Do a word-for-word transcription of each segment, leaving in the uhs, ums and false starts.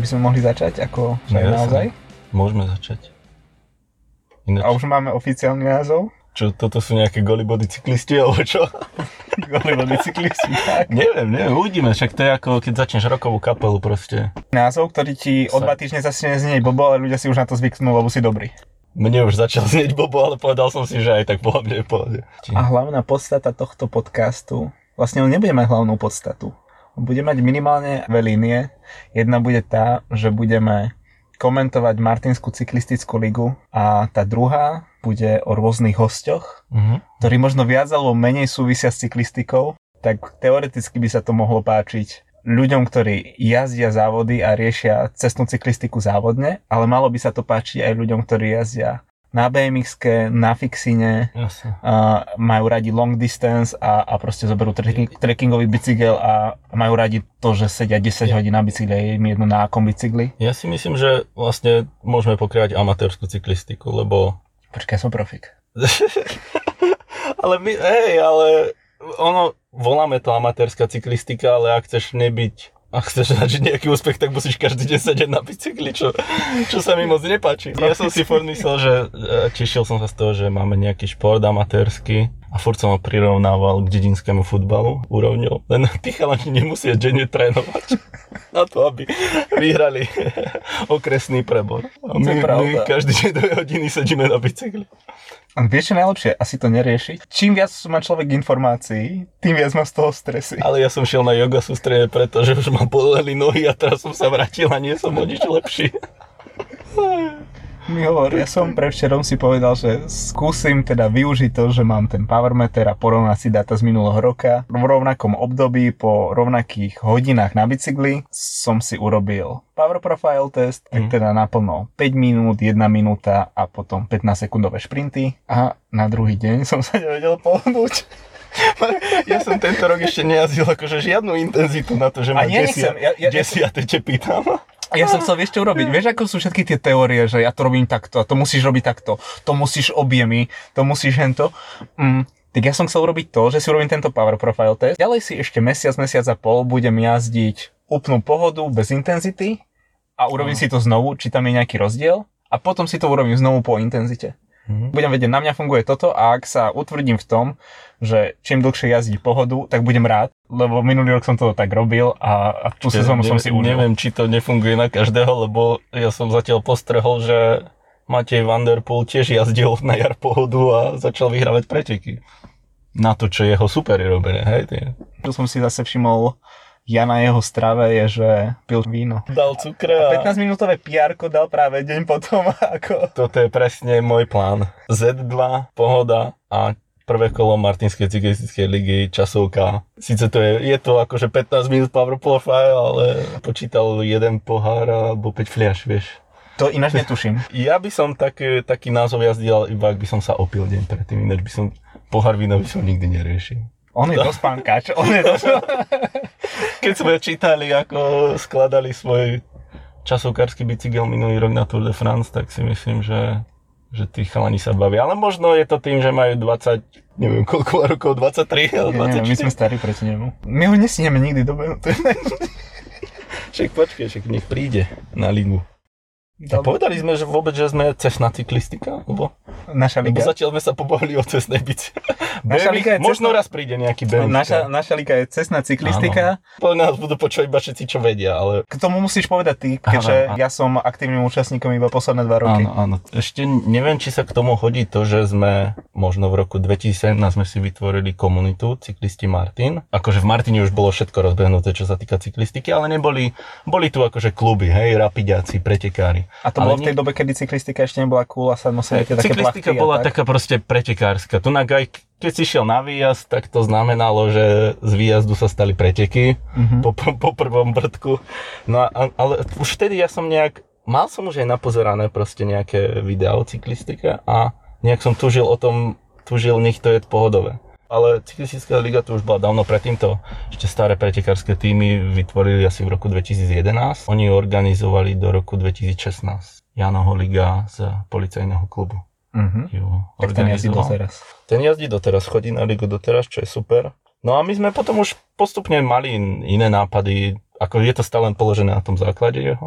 by sme mohli začať, ako že no, naozaj? Môžeme začať. Ináč... A už máme oficiálny názov? Čo, toto sú nejaké golibody cyklisti, alebo čo? Golibody cyklisti, tak. Neviem, neviem, uvidíme, však to je ako keď začneš rockovú kapelu proste. Názov, ktorý ti o dva týždne začne znieť bobo, ale ľudia si už na to zvyknú, lebo si dobrý. Mne už začal znieť bobo, ale povedal som si, že aj tak pohľadne, pohľadne. A hlavná podstata tohto podcastu, vlastne on nebude mať hlavnú podstatu. Bude mať minimálne dve línie. Jedna bude tá, že budeme komentovať Martinskú cyklistickú ligu a tá druhá bude o rôznych hosťoch, uh-huh. ktorí možno viac alebo menej súvisia s cyklistikou, tak teoreticky by sa to mohlo páčiť ľuďom, ktorí jazdia závody a riešia cestnú cyklistiku závodne, ale malo by sa to páčiť aj ľuďom, ktorí jazdia na bé em iks-ke, na fixine, uh, majú radi long distance a, a proste zoberú trekking, trekkingový bicykel a majú radi to, že sedia desať ja. hodín na bicykli a je im jedno na akom bicykli. Ja si myslím, že vlastne môžeme pokrajať amatérskú cyklistiku, lebo... Počkaj, som profik. ale my, hej, ale ono, voláme to amatérska cyklistika, ale ak chceš nebyť ak chceš zažiť nejaký úspech, tak musíš každý deň sedieť na bicykli, čo, čo sa mi moc nepáči. Ja som si furt myslel, že tešil som sa z toho, že máme nejaký šport amatérsky a furt som ho prirovnával k dedinskému futbalu úrovňou. Len tí chalani nemusia denne trénovať na to, aby vyhrali okresný prebor. A my, my každý deň dve hodiny sedíme na bicykli. A vieš čo najlepšie? Asi to neriešiť. Čím viac má človek informácií, tým viac má z toho stresy. Ale ja som šiel na yoga sústrede, pretože už ma boleli nohy a teraz som sa vrátil a nie som o nič lepší. Mi hovor, ja som prevčerom si povedal, že skúsim teda využiť to, že mám ten powermeter a porovnať si dáta z minulého roka. V rovnakom období, po rovnakých hodinách na bicykli som si urobil power profile test, tak teda naplno päť minút, jedna minúta a potom pätnásť sekundové šprinty a na druhý deň som sa nevedel pohnúť. Ja som tento rok ešte nejazdil akože žiadnu intenzitu na to, že ma desia, ja, ja, desiate te pýtam. Ja som chcel, vieš čo urobiť, vieš ako sú všetky tie teórie, že ja to robím takto, to musíš robiť takto, to musíš objemy, to musíš hento. Mm, tak ja som chcel urobiť to, že si urobím tento power profile test, ďalej si ešte mesiac, mesiac a pol budem jazdiť úplnú pohodu bez intenzity a urobím no. si to znovu, či tam je nejaký rozdiel a potom si to urobím znovu po intenzite. Mm-hmm. Budem vedieť, na mňa funguje toto a ak sa utvrdím v tom, že čím dlhšie jazdiť pohodu, tak budem rád, lebo minulý rok som to tak robil a, a tú sezónu som si užil. Neviem, či to nefunguje na každého, lebo ja som zatiaľ postrehol, že Matej Van der Poel tiež jazdil na jar pohodu a začal vyhrávať preteky. Na to, čo jeho super je robené, hej? Čo som si zase všimol, ja na jeho strave je, že pil víno. Dal cukre a... pätnásťminútové pé erko dal práve deň potom ako... Toto je presne môj plán. zet dva, pohoda a prvé kolo Martinskej cyklistickej ligy, časovka. Sice to je, je to akože pätnásť minút power profile, ale počítal jeden pohár alebo päť fliaš, vieš. To ináč netuším. Ja by som taký, taký názov jazdil, iba ak by som sa opil deň predtým, ináč by som pohár vína by som nikdy neriešil. On je dosť pánkač, on je dosť... Keď sme čítali, ako skladali svoj časovkársky bicykel minulý rok na Tour de France, tak si myslím, že, že tí chalani sa bavia. Ale možno je to tým, že majú dvadsať, neviem koľko rokov, dvadsaťtri alebo dvadsaťštyri. Nie, my sme starí proti nemu. My ho nestihneme nikdy dobehnúť. Však počkej, však nech príde na ligu. A povedali sme, že vôbec, že sme cestná cyklistika, lebo, naša liga. Lebo zatiaľ sme sa pobavili o cestnej bici. Možno raz príde nejaký bé em Naša, naša liga je cestná cyklistika. Po nás budú počuť iba všetci, čo vedia, ale... K tomu musíš povedať ty, keďže áno, áno. ja som aktívnym účastníkom iba posledné dva roky. Áno, áno. Ešte neviem, či sa k tomu hodí to, že sme možno v roku dvetisícsedemnásť sme si vytvorili komunitu Cyklisti Martin. Akože v Martine už bolo všetko rozbehnuté, čo sa týka cyklistiky, ale neboli, boli tu akože kluby, hej, rapiďáci, pretekári. A to ale bolo v tej dobe, kedy cyklistika ešte nebola cool a sa nosili tie také plachty. Cyklistika bola tak? taká proste pretekárska. Tu na aj keď si šiel na výjazd, tak to znamenalo, že z výjazdu sa stali preteky mm-hmm. po, po prvom brdku. No a, ale už vtedy ja som nejak, mal som už aj napozerané proste nejaké videá o cyklistike a nejak som tužil o tom, tužil, nech to je pohodové. Ale cyklistická liga tu už bola dávno predtým, to ešte staré pretekárske týmy vytvorili asi v roku dvetisícjedenásť. Oni organizovali do roku dvetisícšestnásť Janoho liga z policajného klubu. Uh-huh. Tak ten jazdí doteraz. Ten jazdí doteraz, chodí na ligu doteraz, čo je super. No a my sme potom už postupne mali iné nápady, ako je to stále položené na tom základe jeho.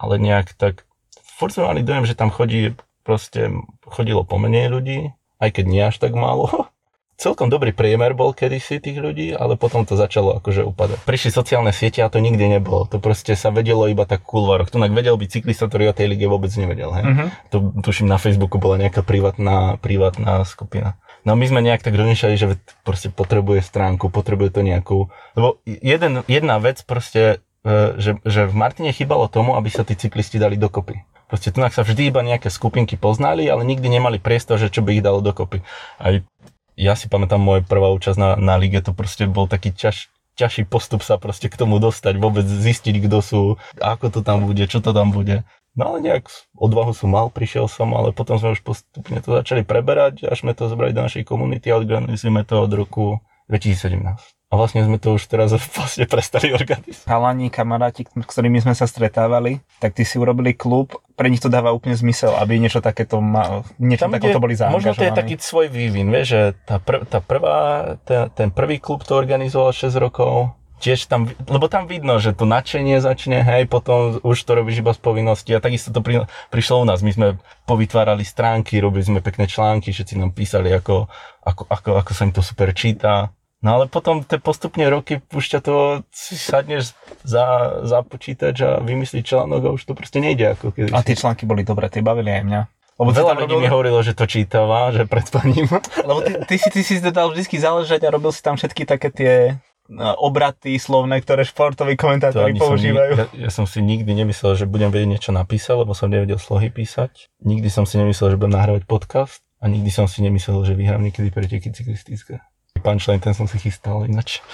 ale nejak tak, furt sme mali dojem, že tam chodí, proste chodilo pomenej ľudí, aj keď nie až tak málo. Celkom dobrý priemer bol kedysi tých ľudí, ale potom to začalo akože upadať. Prišli sociálne siete a to nikdy nebolo. To proste sa vedelo iba tak v kulvároch. Tu vedel byť cyklista, ktorý o tej lige vôbec nevedel. Hej? Uh-huh. To tuším na Facebooku bola nejaká privátna, privátna skupina. No my sme nejak tak rozmýšľali, že proste potrebuje stránku, potrebuje to nejakú... Lebo jeden, jedna vec proste, že, že v Martine chýbalo tomu, aby sa tí cyklisti dali dokopy. Proste tu sa vždy iba nejaké skupinky poznali, ale nikdy nemali priestor, že čo by ich dalo dokopy. Aj ja si pamätám, moja prvá účasť na, na lige, to proste bol taký ťaž, ťažší postup sa proste k tomu dostať, vôbec zistiť, kto sú, ako to tam bude, čo to tam bude. No ale nejak odvahu som mal, prišiel som, ale potom sme už postupne to začali preberať, až sme to zobrali do našej komunity a organizujeme to od roku dvetisícsedemnásť. A vlastne sme to už teraz vlastne prestali organizovať. Chalani, kamaráti, s ktorými sme sa stretávali, tak ty si urobili klub, pre nich to dáva úplne zmysel, aby niečo takéto ma, niečo takéto boli zaangažovaní. Možno to je taký svoj vývin, vieš, že tá, prv, tá prvá, ten, ten prvý klub to organizoval šesť rokov, tiež tam, lebo tam vidno, že to nadšenie začne, hej, potom už to robíš iba z povinnosti a takisto to pri, prišlo u nás. My sme povytvárali stránky, robili sme pekné články, všetci nám písali, ako, ako, ako, ako sa im to super číta. No ale potom te postupne roky púšťa to, si sadneš za, za počítač a vymyslíš článok a už to proste nejde ako kedy. A tie články boli dobré, tie bavili aj mňa. Lebo veľa ľudí robil... mi hovorilo, že to čítava, že pred spaním. Lebo ty, ty, si, ty si dal vždy záležať a robil si tam všetky také tie obraty slovné, ktoré športoví komentátori používajú. Som, ja, ja som si nikdy nemyslel, že budem vedieť niečo napísať, lebo som nevedel slohy písať. Nikdy som si nemyslel, že budem nahrávať podcast a nikdy som si nemyslel, že vyhrám niekedy preteky cyklistické. Punchline, ten som si chystal ináč.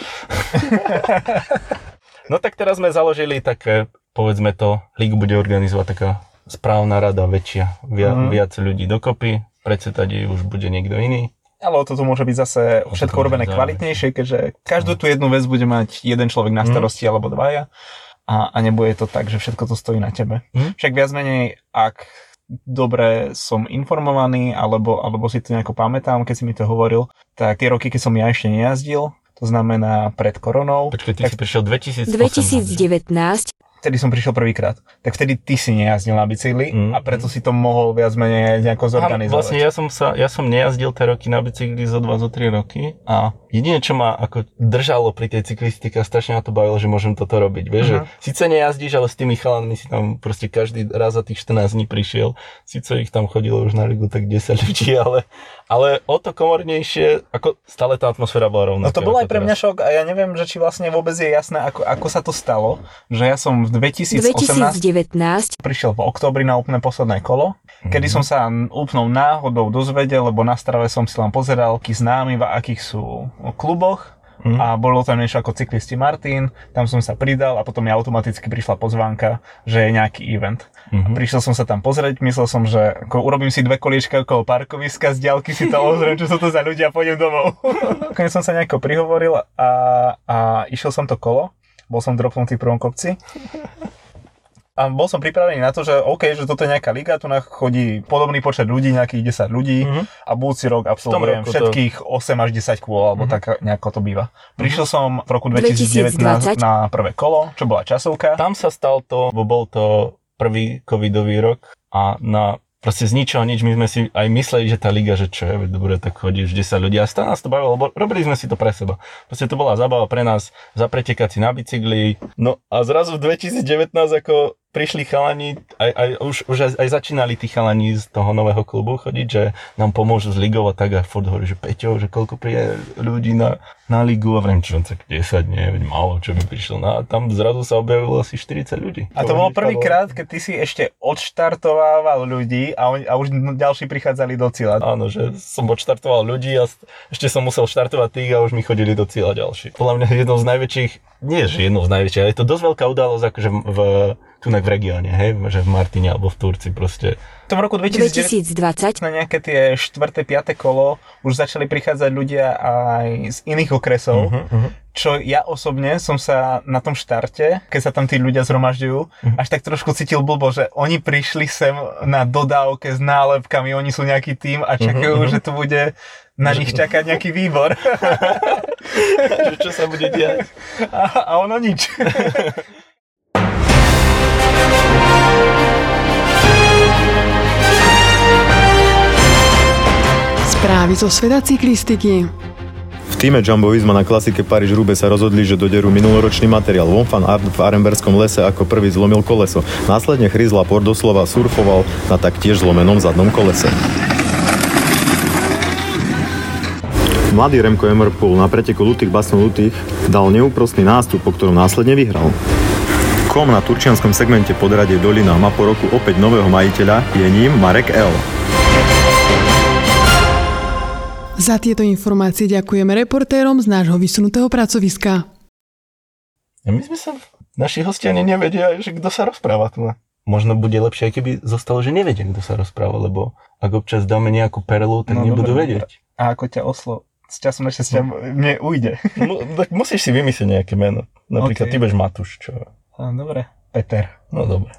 No tak teraz sme založili také, povedzme to, lígu bude organizovať taká správna rada väčšia, via, mm. viac ľudí dokopy, predsedať jej už bude niekto iný. Ale toto môže byť zase všetko urobené kvalitnejšie, keďže každú tú jednu vec bude mať jeden človek na starosti mm. alebo dvaja a, a nebude to tak, že všetko to stojí na tebe. Mm. Však viac menej, ak dobre som informovaný, alebo, alebo si to nejako pamätám, keď si mi to hovoril, tak tie roky, keď som ja ešte nejazdil, to znamená pred koronou. Počkaj, ty tak... si prišiel dvetisícosemnásť. dvetisícdevätnásť. Vtedy som prišiel prvýkrát. Tak vtedy ty si nejazdil na bicykli mm. a preto si to mohol viac menej nejako zorganizovať. Vlastne ja som sa, ja som nejazdil tie roky na bicykli zo dva, zo tri roky a jedine, čo ma ako držalo pri tej cyklistike a strašne ma to bavilo, že môžem toto robiť. Vieš, uh-huh. že síce nejazdíš, ale s tými chalanmi si tam proste každý raz za tých štrnásť dní prišiel. Síce ich tam chodilo už na ligu tak desať ľudí, ale, ale o to komornejšie, ako stále tá atmosféra bola rovnaká. No to bol aj pre mňa šok a ja neviem, že či vlastne vôbec je jasné, ako, ako sa to stalo, že ja som v dvetisícosemnásť dvetisícdevätnásť prišiel v októbri na úplne posledné kolo, mm-hmm. kedy som sa úplnou náhodou dozvedel, lebo na Strave som si len pozeral, akí známi, v akých sú kluboch mm-hmm. a bolo tam niečo ako Cyklisti Martin, tam som sa pridal a potom mi automaticky prišla pozvánka, že je nejaký event. Mm-hmm. Prišiel som sa tam pozrieť, myslel som, že ako urobím si dve koliečka okolo parkoviska, z diaľky si to ozriem, čo sú to za ľudia a pôjdem domov. Konec som sa nejako prihovoril a, a išiel som to kolo. Bol som dropnutý v prvom kopci. A bol som pripravený na to, že OK, že toto je nejaká liga, tu chodí podobný počet ľudí, nejakých desať ľudí mm-hmm. a budúci rok absolvujem všetkých to... osem až desať kôl, alebo mm-hmm. tak nejako to býva. Prišiel som v roku dvetisícdevätnásť na prvé kolo, čo bola časovka. Tam sa stal to, bo bol to prvý covidový rok a na proste z ničoho nič, my sme si aj mysleli, že tá liga, že čo je, dobre, tak chodí už desať ľudí a stále nás to bavilo, lebo robili sme si to pre seba. Proste to bola zábava pre nás, zapretekať si na bicykli. No a zrazu v dvetisícdevätnásť ako prišli chalani, aj, aj, už, už aj, aj začínali tí chalani z toho nového klubu chodiť, že nám pomôžu z ligou a tak a furt hovorí, že Peťo, že koľko príde ľudí na, na ligu a vrem, čo tak desať, nie, veď málo, čo by prišlo. No a tam zrazu sa objavilo asi štyridsať ľudí. A to bolo prvýkrát, keď ty si ešte odštartovával ľudí a, on, a už ďalší prichádzali do cieľa. Áno, že som odštartoval ľudí a ešte som musel štartovať tých a už mi chodili do cieľa ďalší. Podľa mňa jednou z najväčších, nie že jednou z najväčších, ale je to dosť veľká udalosť, akože v tunak v regióne, hej, že v Martine alebo v Turci proste. V tom roku dvetisícdvadsať na nejaké tie štvrté, piate kolo už začali prichádzať ľudia aj z iných okresov, uh-huh, uh-huh. čo ja osobne som sa na tom štarte, keď sa tam tí ľudia zhromažďujú, uh-huh. až tak trošku cítil blbo, že oni prišli sem na dodávke s nálepkami, oni sú nejaký tím a čakajú, uh-huh, že tu bude na nich čakať nejaký výbor. Že čo sa bude diať? A, a ono nič. Správy zo sveta cyklistiky. V týme Jumbo Visma na klasike Paríž-Roubaix sa rozhodli, že doderú minuloročný materiál. Wout van Aert v Arenbergskom lese ako prvý zlomil koleso. Následne Chris Laporte doslova surfoval na taktiež zlomenom zadnom kolese. Mladý Remco Evenepoel na preteku Lutych-Bastogne-Lutych dal neúprostný nástup, po ktorom následne vyhral. Kom na turčianskom segmente podradie Dolina má po roku opäť nového majiteľa, je ním Marek L. Za tieto informácie ďakujeme reportérom z nášho vysunutého pracoviska. A my sme sa, naši hostia ani nevedia, že kto sa rozpráva tu. Možno bude lepšie, aj keby zostalo, že nevedia, kto sa rozpráva, lebo ak občas dáme nejakú perlu, tak no, nebudú dobre, vedieť. A ako ťa oslo... S časom ešte ťa mne ujde. Mu, tak musíš si vymyslieť nejaké meno. Napríklad okay. Ty budeš Matúš, čo? A, dobre. Peter. No dobre.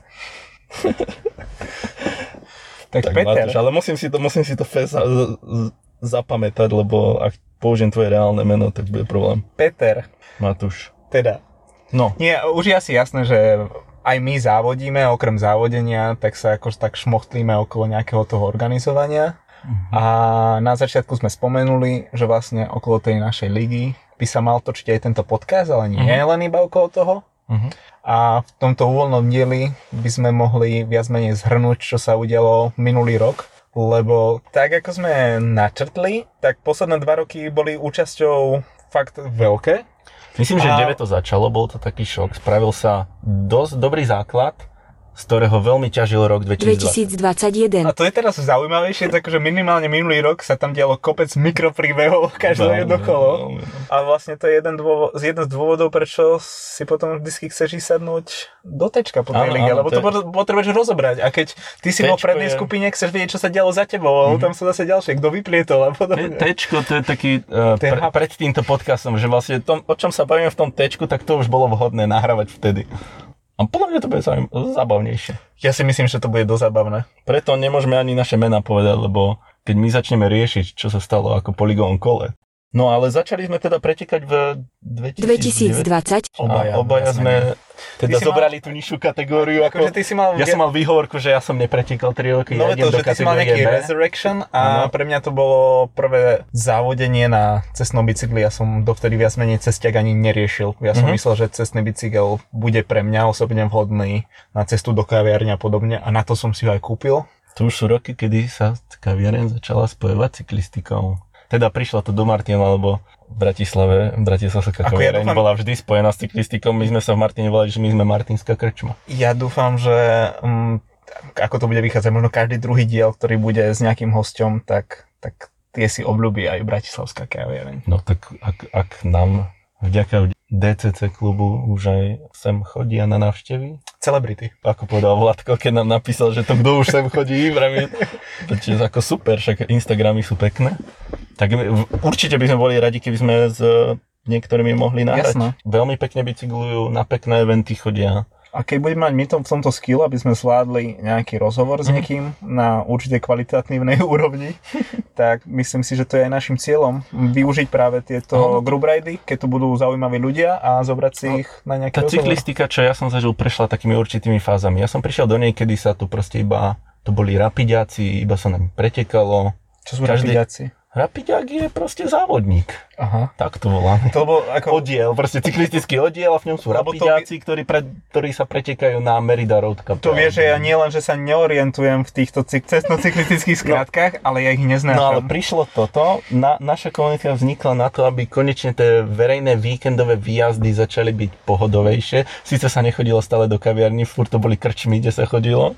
tak, tak Peter. Matúš, ale musím si to, musím si to fest z, z, zapamätať, lebo ak použijem tvoje reálne meno, tak bude problém. Peter. Matúš. Teda. No. Nie, už je asi jasné, že aj my závodíme, okrem závodenia, tak sa akož tak šmochtlíme okolo nejakého toho organizovania. Uh-huh. A na začiatku sme spomenuli, že vlastne okolo tej našej ligy by sa mal točiť aj tento podcast, ale nie uh-huh. len iba okolo toho. Uh-huh. A v tomto úvoľnom dieli by sme mohli viac menej zhrnúť, čo sa udialo minulý rok. Lebo tak, ako sme načrtli, tak posledné dva roky boli účasťou fakt veľké. Myslím, že deväť to začalo, bol to taký šok. Spravil sa dosť dobrý základ, z ktorého veľmi ťažil rok dvetisícdvadsať. A to je teraz zaujímavejšie, takže minimálne minulý rok sa tam dialo kopec mikropríbehov každé jedno kolo. A vlastne to je jeden, dôvod, jeden z dôvodov, prečo si potom vždy chceš ísť sadnúť do tečka po tej lige, lebo to je... potrebuješ rozobrať. A keď ty si bol v prednej je... skupine, chceš vedieť, čo sa dialo za tebou, a mm-hmm. tam sú zase ďalšie, kto vyplietol a podobne. Tečko, to je taký, uh, pre, pred týmto podcastom, že vlastne tom, o čom sa bavíme v tom tečku, tak to už bolo vhodné nahrávať vtedy. A podľa mňa to bude zábavnejšie. Ja si myslím, že to bude dosť zábavné. Preto nemôžeme ani naše mená povedať, lebo keď my začneme riešiť, čo sa stalo ako Polygon kole. No ale začali sme teda pretekať v dvetisícdvadsať. Obaja, obaja sme teda zobrali mal... tú nižšiu kategóriu. Ako... Ty si mal... Ja som mal výhovorku, že ja som nepretekal tri roky. No ja to, že ty si mal nejaký Resurrection a ano. Pre mňa to bolo prvé závodenie na cestnom bicykli. Ja som dovtedy viac menej cestiak ani neriešil. Ja som mm-hmm. myslel, že cestný bicykel bude pre mňa osobne vhodný na cestu do kaviarne a podobne a na to som si ho aj kúpil. To už sú roky, kedy sa kaviareň začala spojovať cyklistikou. Teda prišla to do Martina, lebo v Bratislave, Bratislavská kaviareň ja bola vždy spojená s cyklistikou. My sme sa v Martine volali, že my sme Martinská krčma. Ja dúfam, že um, ako to bude vychádzať, možno každý druhý diel, ktorý bude s nejakým hosťom, tak, tak tie si obľúbi aj Bratislavská kaviareň. No tak ak, ak nám vďaka dé cé cé klubu už aj sem chodia na návštevy. Celebrity. Ako povedal Vladko, keď nám napísal, že to kto už sem chodí, vrami, to je ako super, však Instagramy sú pekné. Tak určite by sme boli radi, keby sme s niektorými mohli nahrať. Jasné. Veľmi pekne bicyklujú, na pekné eventy chodia. A keď budeme mať my to, v tomto skill, aby sme zvládli nejaký rozhovor s niekým na určite kvalitatívnej úrovni, tak myslím si, že to je aj našim cieľom. Využiť práve tieto no, group ridy, keď tu budú zaujímaví ľudia a zobrať si no, ich na nejaký tá rozhovor. Tá cyklistika, čo ja som zažil, prešla takými určitými fázami. Ja som prišiel do nej, kedy sa tu proste iba, to boli rapiďáci, iba sa nám pretekalo. Čo sú Každý... rapiďáci? Rapiďák je proste závodník. Aha. Tak to voláme. To bol ako... Oddiel, proste cyklistický oddiel a v ňom sú rapiďáci, by... ktorí, pre... ktorí sa pretekajú na Merida Road Cup. To vieš, že ja nie len, že sa neorientujem v týchto cyk... cestno-cyklistických skratkách, no, ale ja ich neznášam. No ale prišlo toto, na, naša komunita vznikla na to, aby konečne tie verejné víkendové výjazdy začali byť pohodovejšie. Sice sa nechodilo stále do kaviarní, furt to boli krčmy, kde sa chodilo,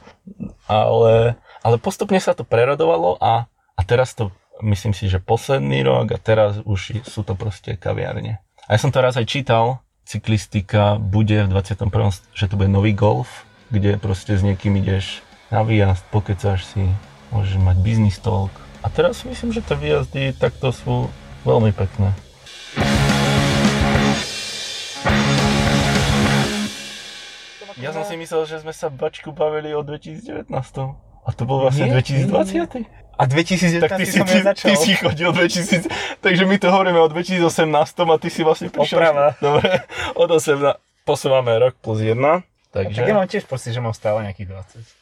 ale, ale postupne sa to prerodovalo a, a teraz to myslím si, že posledný rok a teraz už sú to proste kaviarne. A ja som to raz aj čítal, cyklistika bude v dvadsiatom prvom že to bude nový golf, kde proste s niekým ideš na výjazd, pokecáš si, môžeš mať business talk. A teraz myslím, že tie výjazdy takto sú veľmi pekné. Ja som si myslel, že sme sa bačku bavili o dvetisícdevätnásť. A to bol vlastne nie, dvetisícdvadsať. A dvetisícdevätnásť tak ty som si, začal. Ty si chodil dvetisíc, takže my to hovoríme o dvetisícosemnásť a ty si vlastne prišiel. Oprava. Dobre, od osemnásť posúvame rok plus jedna. Takže... Tak ja mám tiež pocit, že mám stále nejakých dvadsať.